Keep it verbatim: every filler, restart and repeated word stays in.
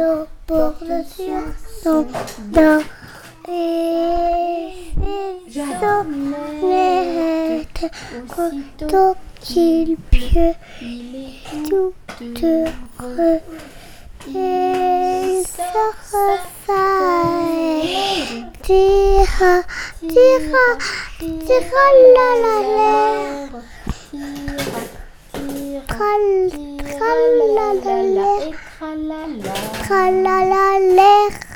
l'eau porte sur son dos et ses sonnettes. Aussitôt qu'il pleut, il est tout heureux et sort ça et tira, tira, tira la la l'air. Tral, tral la la l'air. Tral la la l'air.